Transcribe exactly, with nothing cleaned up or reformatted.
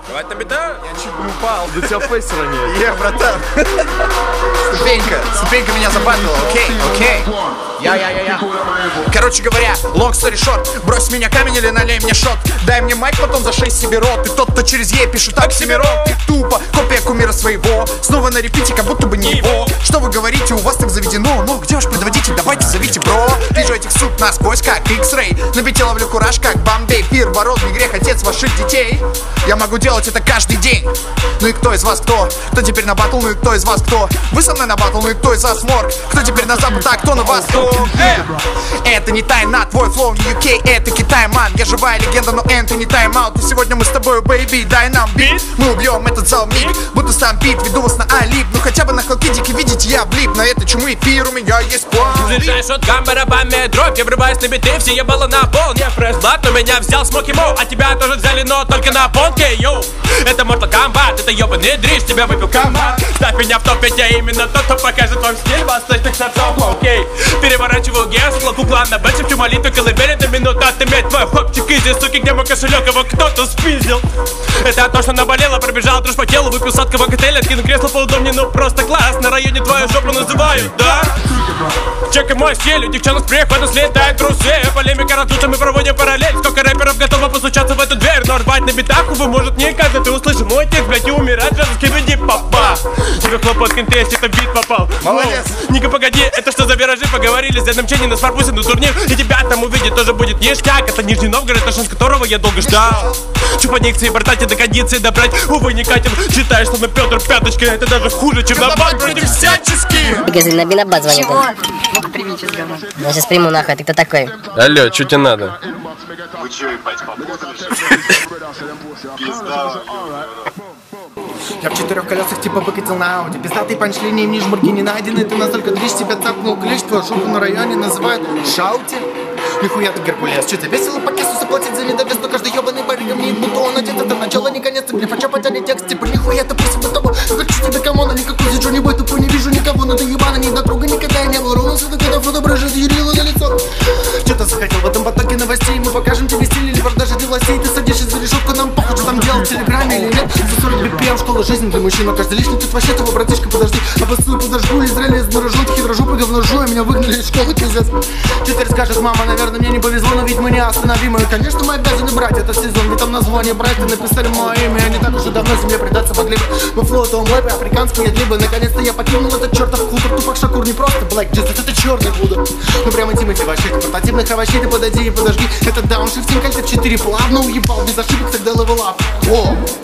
Давай на бита. Я чуть не упал, до тебя фейсера нет. Е, братан. Ступенька, ступенька меня забанила, окей, окей. Я-я-я-я. Короче говоря, long story short, брось меня камень или налей мне шот. Дай мне майк, потом за шесть себе рот. И тот, кто через Е пишет Оксимирон. Ты тупо, копия кумира своего. Снова на репите, как будто бы не его. Что вы говорите, у вас так заведено? Ну, где ваш предводитель, давайте зовите, бро. Вижу этих суп насквозь, как X-Ray. На бите ловлю кураж, как Бомбей. Первородный грех, отец ваших детей. Я могу делать это каждый день. Ну и кто из вас кто? Кто теперь на батл? Ну и кто из вас кто? Вы со мной на батл? Ну и кто из вас морг? Кто теперь на запад? А кто на восток? Э! Это не тайна, твой флоу не ю кей, это Китай, ман. Я живая легенда, но это не тайм-аут. И сегодня мы с тобой, бэйби, дай нам бит. Мы убьем этот зал миг, будто сам бит. Веду вас на алип, ну хотя бы на халкидике видите я блип. На этой чумы эфир у меня есть план. Заряжаешь шоткам, барабанами дробь. Я врубаюсь на биты, все ебало на пол. Не фреш-блат, но меня взял Смоки Моу. А тебя тоже взяли, но только на понке, йоу. Это Mortal Kombat, это ебаный дрищ, тебя выпил комбат. Ставь меня в топ пять, я именно тот, кто покажет вам стиль восточных сорцов, окей. Переворачиваю гесло, кукла на бэт, шепчу молитву, колыбели до минуты отымять твой хопчик изи, суки, где мой кошелек, его кто-то спиздил. Это то, что наболело, пробежал дрожь по телу, выпил сладкого коктейля, откинул кресло поудобнее, ну просто класс. На районе твою жопу называют, да? Чекай мой стиль, у девчонок с прихода слетают трусы. Полемика раздута, мы проводим параллель. Сколько рэперов готово постучаться в эту дверь. Но рвать на битах, увы, может не каждый. Ты услышишь мой текст, блядь, и умирать же, скибиди папа. Тебе хлопот в контесте, это бит попал. Молодец. Ника, погоди, это что за виражи? Поговорили с дядом Ченни на смарпусе на турнир. И тебя там увидеть тоже будет ништяк. Это Нижний Новгород, шанс которого я долго ждал. Чупаникции, братати до кондиции добрать. Увы, не катим, считаешь, что на Петр пяточка. Это даже хуже, чем на бат против всячески. Газель на Бинабат звонит. Ну-ка, прими сейчас говно. Я сейчас приму нахуй, ты кто такой? Алло, что тебе надо? Вы чё, ебать, попутались? Пизда. Я в четырех колесах типа выкатил на ауди. Пиздатый панчлини, мне жмурки не найдены. Ты настолько дрищ, тебя цапнул клещ. Твою шутку на районе называют шаути. Нихуя ты Геркулес, что тебе весело по кесу заплатить за недовес. Но каждый ебаный барыга мне будто он одет. Это начало, не конец, ты хочу потянуть текст. Типа нихуя ты просто тобой. Хочу тебе камона, никакой зичу не бой. Тупой не вижу никого, но ты ебана, ни до друга никогда я не был. Ровно сюда, когда фотобрыжет Юрила на лицо. Что ты захотел в этом потоке новостей? Мы покажем тебе стиль или продажи властей. Ты садишься за решетку, нам похуй, что там делать в телеграме или нет. За сорок би пи эм школа жизни для мужчин. Но каждый лишний тут вообще того, братишка, подожди. Обоссую подожгу, Израиль из морожен, хитрожопый говножу, меня выгнали из школы, пиздец. Что теперь скажет мама, наверное, мне не повезло, но ведь мы не остановимы. И, конечно, мы обязаны брать этот сезон, ведь там название братья написали мое имя. Я не так уж и давно земле предаться могли бы. Мы флотом лэпы, африканские либо. Наконец-то я покинул этот чертов хутор. Тупак Шакур не просто Black Jesus, это черный Будда. Ну прямо Тимати вообще, портативных овощей, ты подойди и подожди. Это дауншифтинг, альт четыре плавно уебал без ошибок, тогда левел ап. О!